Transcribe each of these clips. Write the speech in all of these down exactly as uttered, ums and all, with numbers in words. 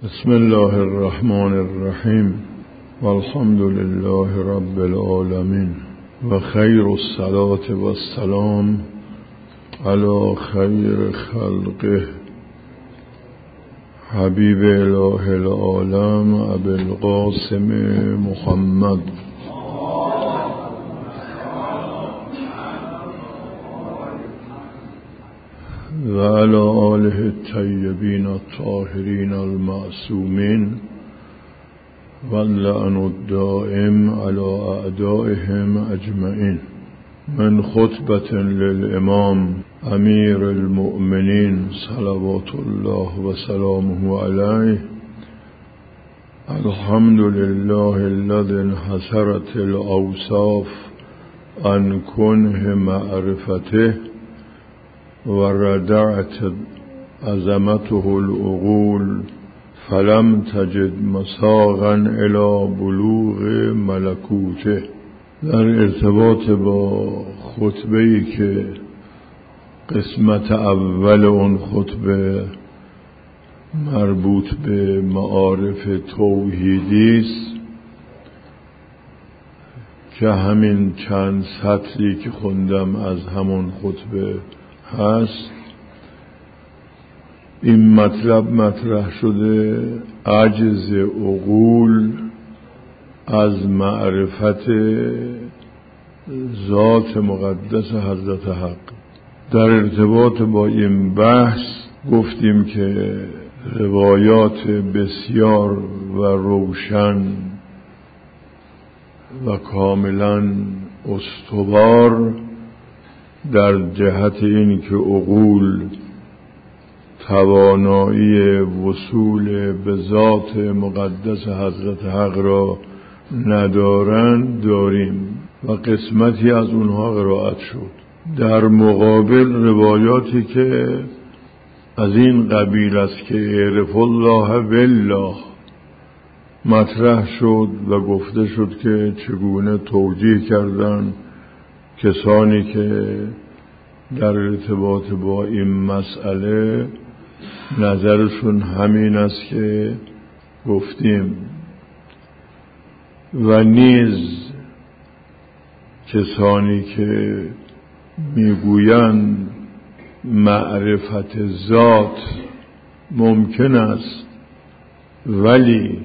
بسم الله الرحمن الرحیم والحمد لله رب العالمین و خیر الصلاة و السلام علی خیر خلقه حبیب اله العالم ابی القاسم محمد و علی آله الطیبین الطاهرین المعصومین و اللعن الدائم علی اعدائهم اجمعین. من خطبة للامام امیر المؤمنین صلوات الله و سلامه علیه: الحمد لله الذي انحسرت الاوصاف عن کنه معرفته و ردعت عظمته العقول فلم تجد مساغا الى بلوغ ملکوته. در ارتباط با خطبه‌ای که قسمت اول اون خطبه مربوط به معارف توحیدی است که همین چند سطری که خوندم از همون خطبه هست، این مطلب مطرح شده: عجز عقول از معرفت ذات مقدس حضرت حق. در ارتباط با این بحث گفتیم که روایات بسیار و روشن و کاملا استوار در جهت این که عقول توانایی وصول به ذات مقدس حضرت حق را ندارند داریم و قسمتی از اونها قرائت شد. در مقابل روایاتی که از این قبیل است که اعرف الله بالله مطرح شد و گفته شد که چگونه توجیه کردند کسانی که در ارتباط با این مسئله نظرشون همین است که گفتیم، و نیز کسانی که میگویند معرفت ذات ممکن است ولی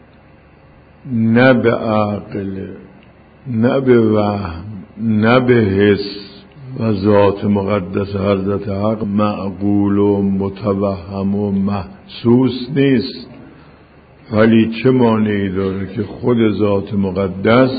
نه به عقل، نه به وهم، نه به حس و ذات مقدس حضرت حق معقول و متوهم و محسوس نیست، ولی چه مانعی داره که خود ذات مقدس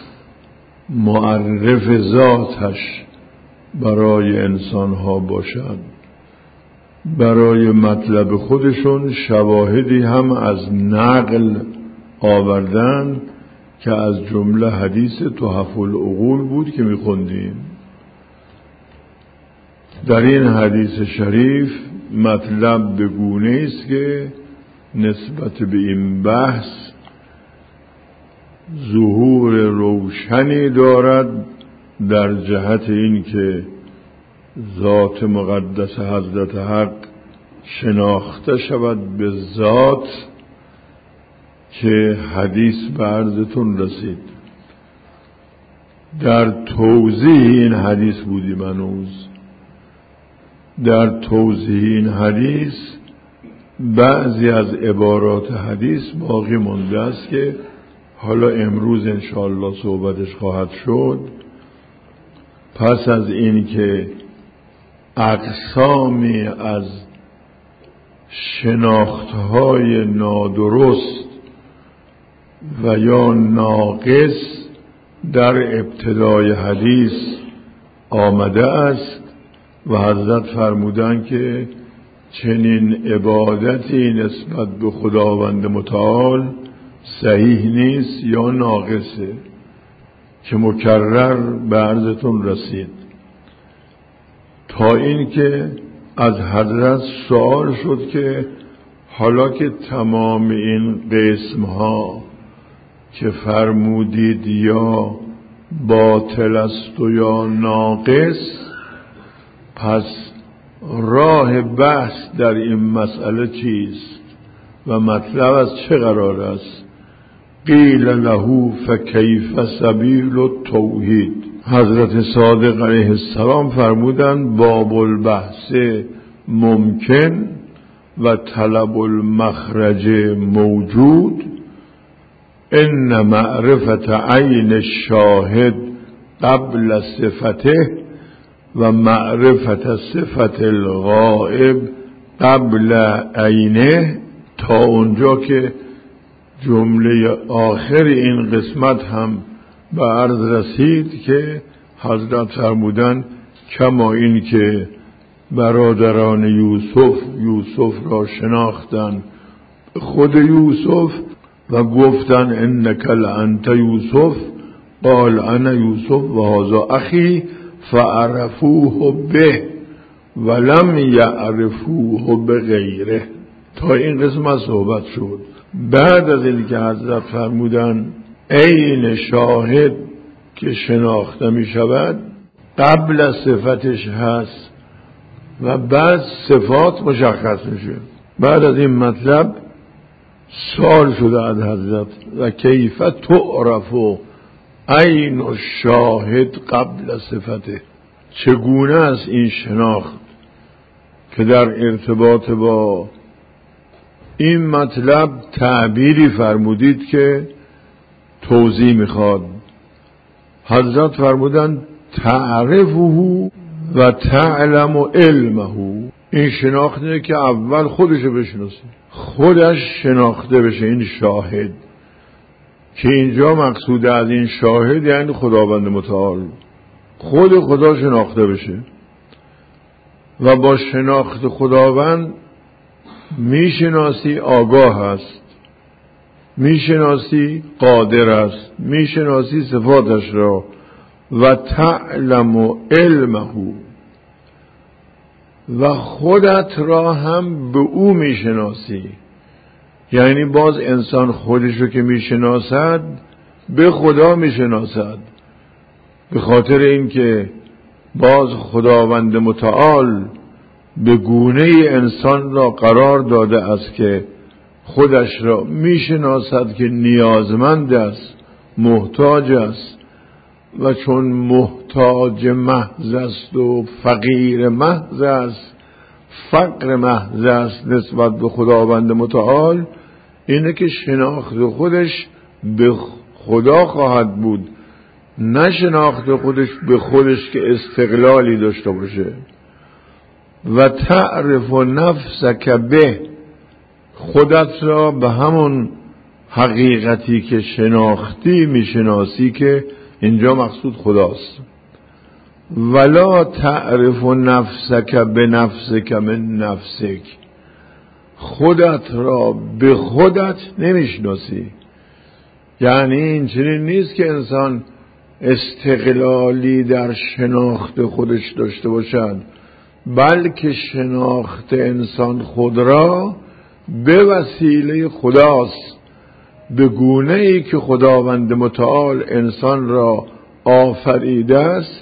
معرف ذاتش برای انسان ها باشد. برای مطلب خودشون شواهدی هم از نقل آوردن که از جمله حدیث تحف العقول بود که میخوندیم. در این حدیث شریف مطلب به گونه است که نسبت به این بحث ظهور روشنی دارد در جهت این که ذات مقدس حضرت حق شناخته شود به ذات که حدیث به عرضتون رسید. در توضیح این حدیث بودیم هنوز. در توضیح این حدیث بعضی از عبارات حدیث باقی مونده است که حالا امروز انشاءالله صحبتش خواهد شد. پس از این که اقسامی از شناختهای نادرست و یا ناقص در ابتدای حدیث آمده است و حضرت فرمودند که چنین عبادتی نسبت به خداوند متعال صحیح نیست یا ناقصه که مکرر به عرضتون رسید، تا این که از حضرت سوال شد که حالا که تمام این قسم ها که فرمودید یا باطل است و یا ناقص، پس راه بحث در این مسئله چیست؟ و مطلب از چه قرار است؟ قیل له فکیف سبیل التوحید. حضرت صادق علیه السلام فرمودند باب البحث ممکن و طلب المخرج موجود، ان معرفت عین الشاهد قبل صفته و معرفت صفت الغائب قبل عینه. تا اونجا که جمله آخر این قسمت هم به عرض رسید که حضرت فرمودند کما این که برادران یوسف یوسف را شناختند خود یوسف و گفتند انک لانت یوسف قال انا یوسف و هذا اخی فعرفوه به ولم یعرفوه بغیره. تا این قسمت صحبت شد. بعد از این که حضرت فرمودند عین شاهد که شناخته می شود قبل صفتش هست و بعد صفات مشخص میشه. بعد از این مطلب سوال شده از حضرت و کیف تعرف عین الشاهد قبل صفته، چگونه است این شناخت که در ارتباط با این مطلب تعبیری فرمودید که توضیح میخواد. حضرت فرمودند تعرفه و تعلم علمه. این شناخته که اول خودشو بشناسه، خودش شناخته بشه. این شاهد که اینجا مقصود از این شاهد یعنی خداوند متعال، خود خدا شناخته بشه و با شناخت خداوند میشناسی آگاه است، میشناسی قادر است، میشناسی صفاتش را و تعلم علمه و خودت را هم به او میشناسی. یعنی باز انسان خودشو که میشناسد به خدا میشناسد، به خاطر اینکه باز خداوند متعال به گونه انسان را قرار داده است که خودش را میشناسد که نیازمند است، محتاج است و چون محتاج محض است و فقیر محض است، فقر محض است نسبت به خداوند متعال، اینه که شناخت خودش به خدا خواهد بود، نه شناخت خودش به خودش که استقلالی داشته باشه. و تعرف نفسک به، خودت را به همون حقیقتی که شناختی میشناسی که اینجا مقصود خداست. ولا تعرف نفسک به نفسک من نفسک، خودت را به خودت نمیشناسی. یعنی این چنین نیست که انسان استقلالی در شناخت خودش داشته باشد، بلکه شناخت انسان خود را به وسیله خداست، به گونه ای که خداوند متعال انسان را آفریده است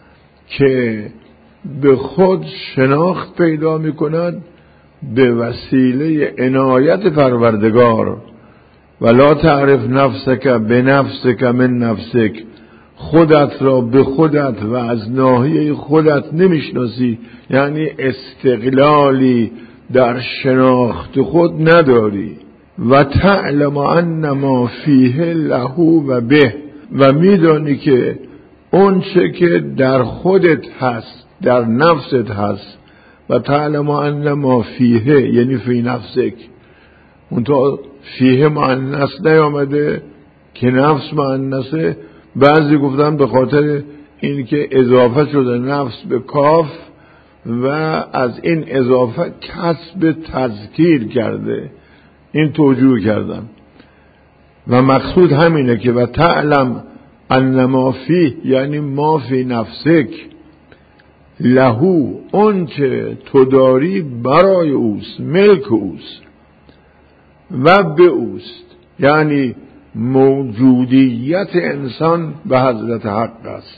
که به خود شناخت پیدا می کند به وسیله عنایت پروردگار. ولا تعرف نفسک به نفسک من نفسک، خودت را به خودت و از ناحیه خودت نمیشناسی، یعنی استقلالی در شناخت خود نداری. و تعلم ان ما فیه له و به، و میدانی که اون چه که در خودت هست در نفست هست. و تعلم ان ما فیه یعنی فی نفسک، اون تا فیه مؤنث نیامده که نفس مؤنثه. بعضی گفتن به خاطر اینکه اضافه شده نفس به کاف و از این اضافه کسب تذکیر کرده، این توجیه کردن. و مقصود همینه که و تعلم ان ما فی یعنی ما فی نفسک لهو، اون چه تو داری برای اوست، ملک اوست و به اوست. یعنی موجودیت انسان به حضرت حق است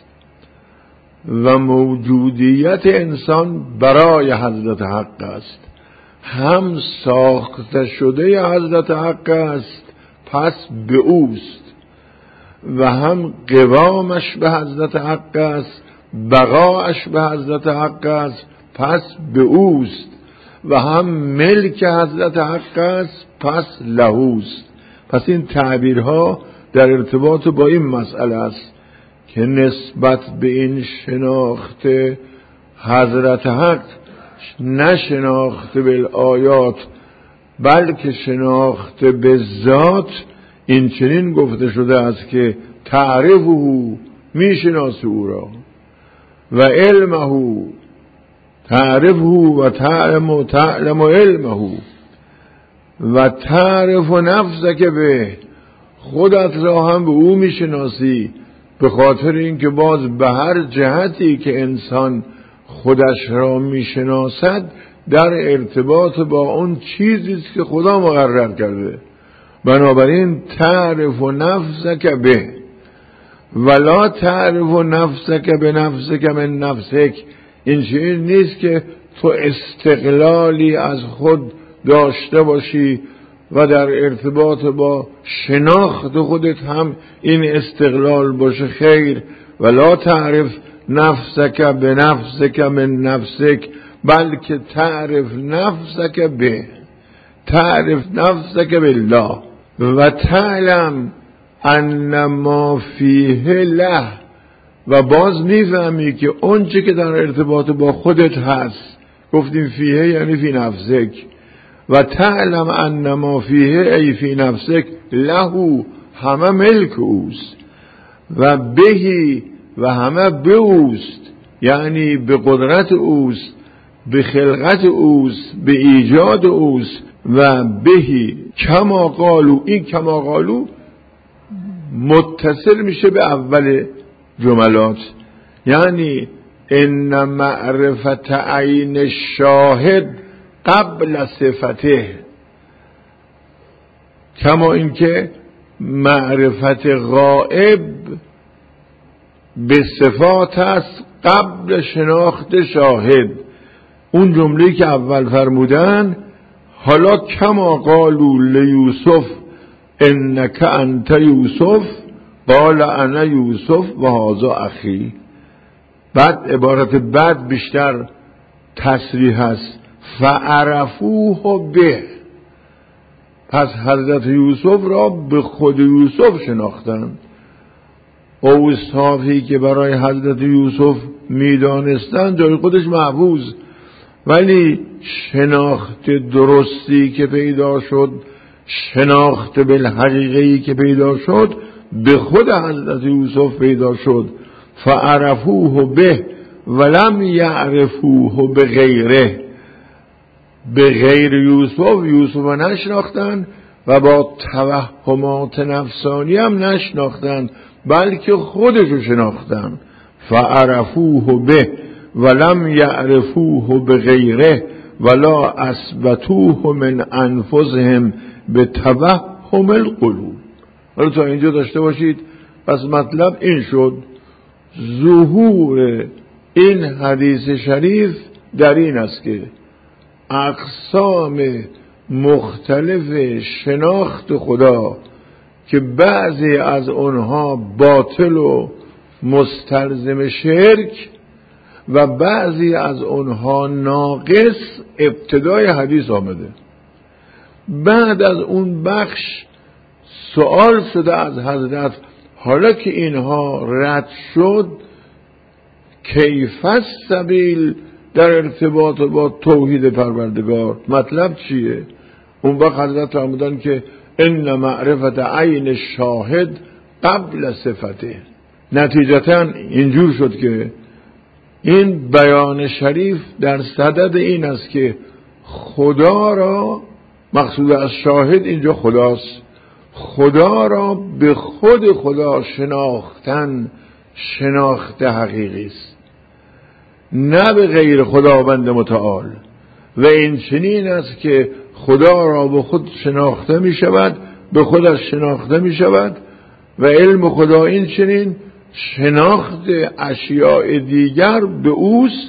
و موجودیت انسان برای حضرت حق است. هم ساخته شده حضرت حق است پس به اوست و هم قوامش به حضرت حق است بقاش به حضرت حق است پس به اوست و هم ملک حضرت حق است پس لهوست. پس این تعبیرها در ارتباط با این مسئله است که نسبت به این شناخت حضرت حق نه شناخت به آیات بلکه شناخت به ذات این چنین گفته شده است که تعرفه میشناسی او را و علمه تعرفه و تعلم و تعلم و علمه و تعرف نفسک به خودت را هم به او میشناسی، به خاطر اینکه باز به هر جهتی که انسان خودش را میشناسد در ارتباط با اون چیزی است که خدا مقرر کرده. بنابراین تعرف نفسک به ولا تعرف نفسک به نفسک من نفسک. این چیز نیست که تو استقلالی از خود داشته باشی و در ارتباط با شناخت خودت هم این استقلال باشه. خیر، ولا تعرف نفسک به نفسک من نفسک بلکه تعرف نفسک به تعرف نفسک بالله و تعلم ان ما فیه له. و باز میفهمی که اون چه که در ارتباط با خودت هست، گفتیم فیه یعنی فی نفسک، و تعلم ان ما فیه ای فی نفسک له همه ملک اوست و بهی و همه به اوست، یعنی به قدرت اوست، به خلقت اوست، به ایجاد اوست. و بهی کما قالو، این کما قالو متصل میشه به اول جملات، یعنی ان معرفت عین شاهد قبل صفته، کما اینکه معرفت غائب به صفات است قبل شناخت شاهد. اون جمله‌ای که اول فرمودن حالا کما قالوا لیوسف انک انت یوسف قال انا یوسف و هذا اخی. بعد عبارت بعد بیشتر تصریح است فعرفوه به. پس حضرت یوسف را به خود یوسف شناختند. اوصافی که برای حضرت یوسف میدانستند جای خودش محفوظ، ولی شناخت درستی که پیدا شد، شناخت بالحقیقی که پیدا شد، به خود حضرت یوسف پیدا شد. فعرفوه به ولم یعرفوه به غیره. به غیر یوسف یوسف نشناختن و با توهمات نفسانی هم نشناختن، بلکه خودشو شناختن. فعرفوه به ولم یعرفوه به غیره ولا اثبتوه من انفسهم به توهم القلوب. حالا تا اینجا داشته باشید. پس مطلب این شد ظهور این حدیث شریف در این است که اقسام مختلف شناخت خدا که بعضی از اونها باطل و مستلزم شرک و بعضی از اونها ناقص ابتدای حدیث آمده. بعد از اون بخش سوال شده از حضرت حالا که اینها رد شد کیف السبیل در ارتباط با توحید پروردگار، مطلب چیه؟ اون وقت حضرت فرمودن که ان معرفت عین شاهد قبل صفته. نتیجتا اینجور شد که این بیان شریف در صدد این است که خدا را، مقصود از شاهد اینجا خداست، خدا را به خود خدا شناختن شناخت حقیقی است، نه به غیر خداوند متعال. و این چنین است که خدا را به خود شناخته می شود، به خودش شناخته می شود و علم خدا این چنین شناخت اشیاء دیگر به اوست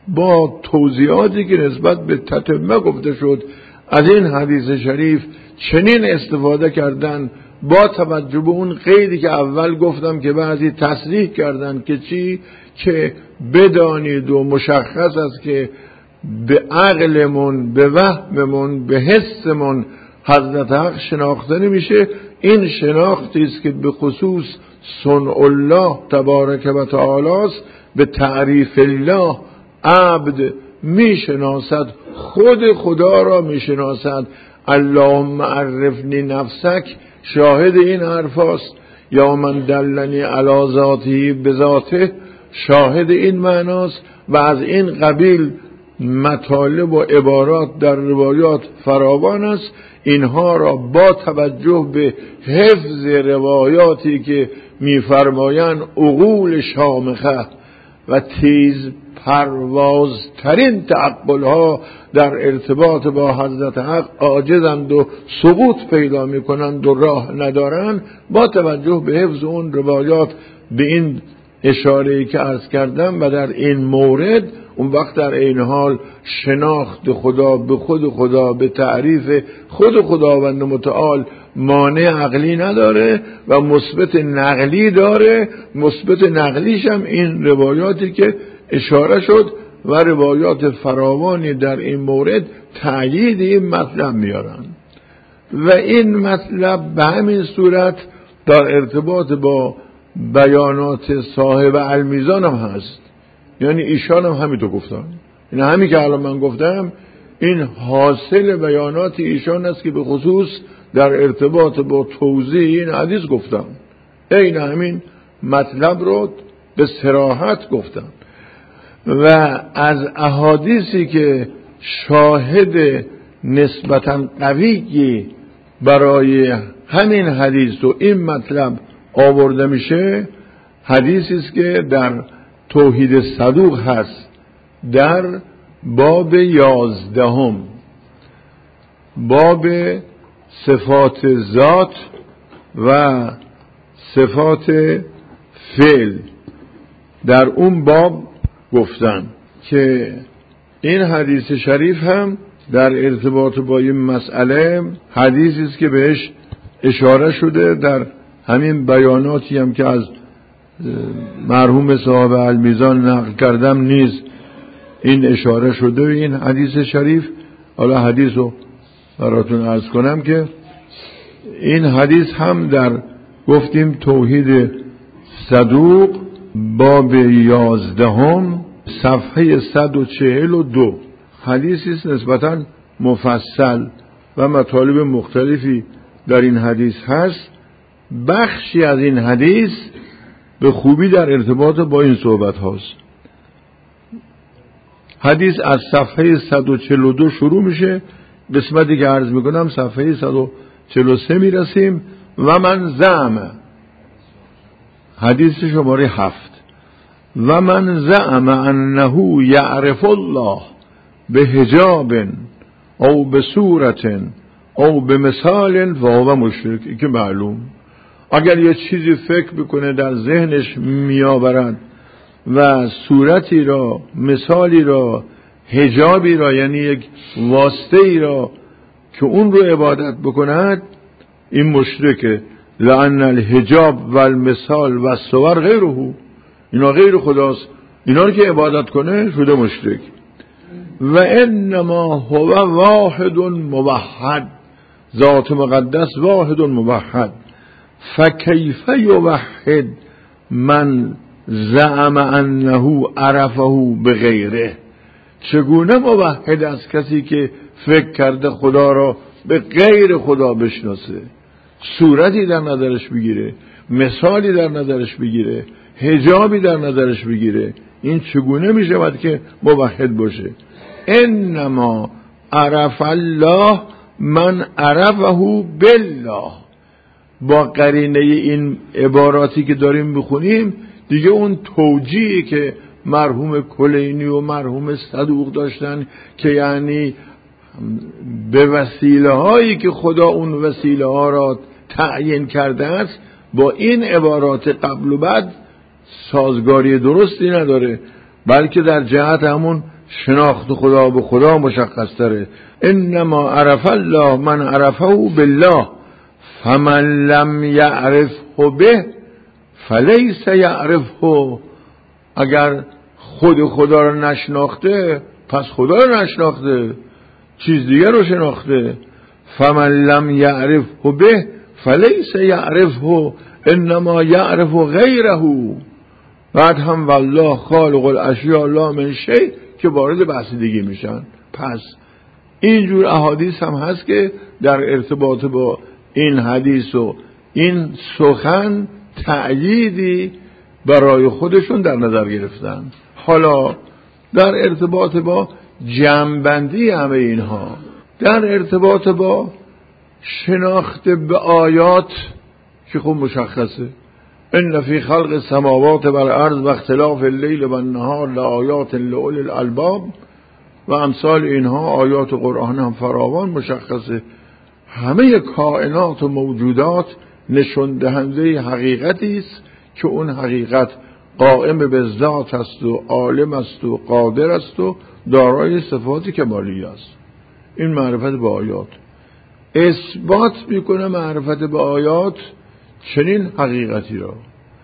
با توضیحاتی که نسبت به تتمه گفته شد از این حدیث شریف چنین استفاده کردن، با توجه به اون قیدی که اول گفتم که بعضی تصریح کردن که چی، که بدانید و مشخص است که به عقلمون، به وهممون، به حسمون حضرت حق شناخته نمیشه. این شناختی است که به خصوص صنع الله تبارک و تعالی است. به تعریف الله عبد میشناسد، خود خدا را میشناسد. اللهم عرفنی نفسک شاهد این حرف است، یا من دلنی علی ذاته بذاته شاهد این معناست. و از این قبیل مطالب و عبارات در روایات فراوان است. اینها را با توجه به حفظ روایاتی که می‌فرمایند عقول شامخه و تیز پروازترین تعقل‌ها در ارتباط با حضرت حق عاجزند و سقوط پیدا می‌کنند و راه ندارند، با توجه به حفظ اون روایات به این اشاره‌ای که عرض کردم و در این مورد اون وقت در این حال شناخت خدا به خود خدا، به تعریف خود خداوند متعال مانع عقلی نداره و مثبت نقلی داره. مثبت نقلیش هم این روایاتی که اشاره شد و روایات فراوانی در این مورد تأیید این مطلب میارن. و این مطلب به همین صورت در ارتباط با بیانات صاحب المیزان هم هست. یعنی ایشان هم همین تو گفتن، این همین که الان من گفتم این حاصل بیانات ایشان است که به خصوص در ارتباط با توضیح این حدیث گفتم. این همین مطلب رو به صراحت گفتم. و از احادیثی که شاهد نسبتاً قوی برای همین حدیث و این مطلب آورده میشه، حدیثی است که در توحید صدوق هست، در باب یازدهم، باب صفات ذات و صفات فعل. در اون باب گفتن که این حدیث شریف هم در ارتباط با این مسئله حدیثی است که بهش اشاره شده در همین بیاناتی هم که از مرحوم صاحب المیزان نقل کردم نیز این اشاره شده. این حدیث شریف، حالا حدیث رو براتون عرض کنم که این حدیث هم در گفتیم توحید صدوق باب یازدهم صفحه صد و چهل و دو حدیثی است نسبتاً مفصل و مطالب مختلفی در این حدیث هست. بخشی از این حدیث به خوبی در ارتباط با این صحبت هاست. حدیث از صفحه صد و چهل و دو شروع میشه، قسمتی که عرض میکنم صفحه صد و چهل و سه میرسیم. و من زعم، حدیث شماره هفت، و من زعم انه یعرف الله به حجاب او به صورت او به مثال فهو مشرک. که معلوم اگر یه چیزی فکر بکنه در ذهنش میآورد و صورتی را، مثالی را، حجابی را، یعنی یک واسطه ای را که اون رو عبادت بکند، این مشرکه. لأن الحجاب و المثال و الصور غیره، اینا غیر خداست، اینا رو که عبادت کنه شده مشرک. و انما هو واحد موحد، ذات مقدس واحد موحد. فکیف یوحد من زعم انه عرفه بغیره، چگونه موحد از کسی که فکر کرده خدا را به غیر خدا بشناسه، صورتی در نظرش بگیره، مثالی در نظرش بگیره، حجابی در نظرش بگیره، این چگونه می شود که موحد باشه؟ انما عرف الله من عرفه بالله. با قرینه این عباراتی که داریم میخونیم دیگه اون توجیهی که مرحوم کلینی و مرحوم صدوق داشتن که یعنی به وسیله هایی که خدا اون وسیله ها را تعیین کرده است، با این عبارات قبل و بعد سازگاری درستی نداره، بلکه در جهت همون شناخت خدا به خدا مشخص تره. انما عرف الله من عرفه بالله فمن لم یعرفه به فلیس یعرفه. اگر خود خدا رو نشناخته پس خدا رو نشناخته، چیز دیگر رو شناخته. فمن لم یعرفه به فلیس یعرفه انما یعرف غیره. بعد هم والله خالق الاشیاء لا من شیء که وارد بحث دیگه میشن. پس اینجور احادیث هم هست که در ارتباط با این حدیث و این سخن تأییدی برای خودشون در نظر گرفتن. حالا در ارتباط با جمع‌بندی همه اینها، در ارتباط با شناخت به آیات که خب مشخصه، ان فی خلق السماوات والارض و اختلاف اللیل و النهار لآیات لأولی الالباب و امثال اینها آیات قرآن هم فراوان مشخصه. همه کائنات و موجودات نشون دهنده حقیقتی است که اون حقیقت قائم به ذات است و عالم است و قادر است و دارای صفات کمالی است. این معرفت به آیات اثبات میکنه معرفت به آیات چنین حقیقتی را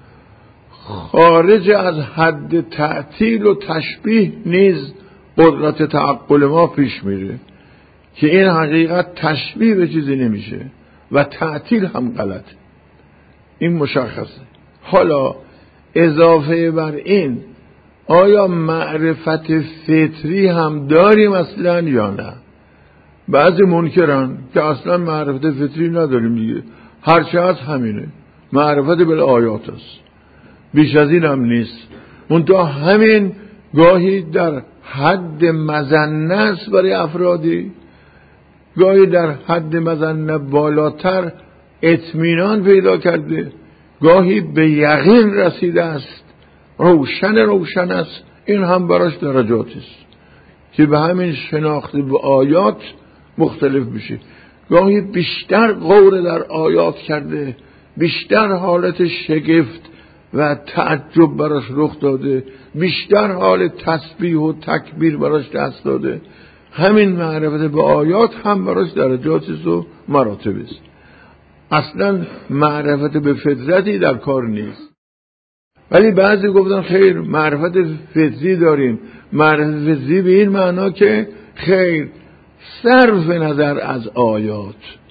خارج از حد تعطیل و تشبیه نیز قدرت تعقل ما پیش میره که این حقیقت تشبیه به چیزی نمیشه و تعطیل هم غلط. این مشخصه. حالا اضافه بر این آیا معرفت فطری هم داریم اصلا یا نه؟ بعضی منکرن که اصلا معرفت فطری نداریم دیگه، هرچه هست همینه، معرفت بالآیات است، بیش از این هم نیست. منتها همین گاهی در حد مظنه است برای افرادی، گاهی در حد مظنه بالاتر اطمینان پیدا کرده، گاهی به یقین رسیده است، روشن روشن است. این هم براش درجاتی است که به همین شناخت به آیات مختلف میشه. گاهی بیشتر غور در آیات کرده، بیشتر حالت شگفت و تعجب براش رخ داده، بیشتر حال تسبیح و تکبیر براش دست داده. همین معرفت به آیات هم براش درجاتی است و مراتبی است. اصلا معرفت به فطرتی در کار نیست. ولی بعضی گفتن خیر معرفت فطری داریم. معرفت فطری به این معنا که خیر صرف نظر از آیات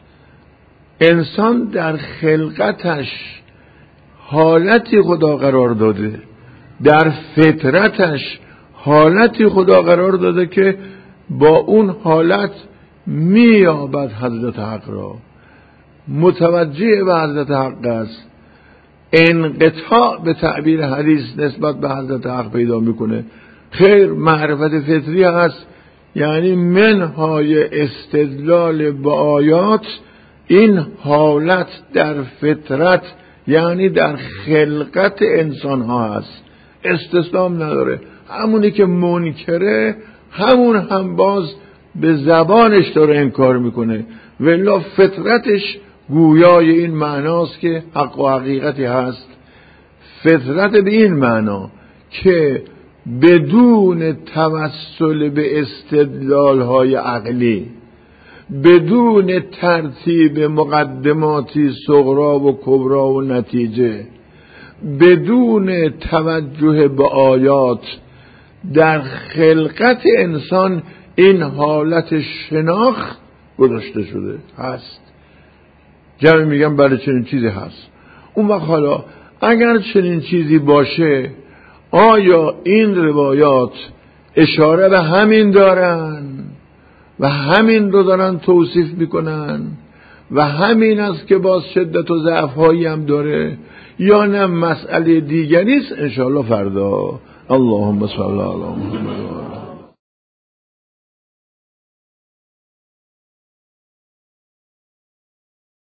انسان در خلقتش حالتی خدا قرار داده، در فطرتش حالتی خدا قرار داده که با اون حالت مییابد حضرت حق را، متوجه به حضرت حق است، انقطاع به تعبیر حدیث نسبت به حضرت حق پیدا میکنه. خیر معرفت فطری هست، یعنی منهای استدلال با آیات این حالت در فطرت یعنی در خلقت انسان ها هست، استثناء نداره. همونی که منکره همون هم باز به زبانش داره انکار میکنه، ولی فطرتش گویای این معناست که حق و حقیقتی هست. فطرت به این معنا که بدون توسل به استدلال های عقلی، بدون ترتیب مقدماتی صغرا و کبرا و نتیجه، بدون توجه به آیات در خلقت انسان این حالت شناخت گذاشته شده هست. جمعی میگم بله چنین چیزی هست. اون وقت حالا اگر چنین چیزی باشه آیا این روایات اشاره به همین دارن و همین رو دارن توصیف میکنن و همین است که باز شدت و ضعف هایی هم داره یا نه مسئله دیگری است؟ انشاءالله فردا. اللهم صل علی محمد.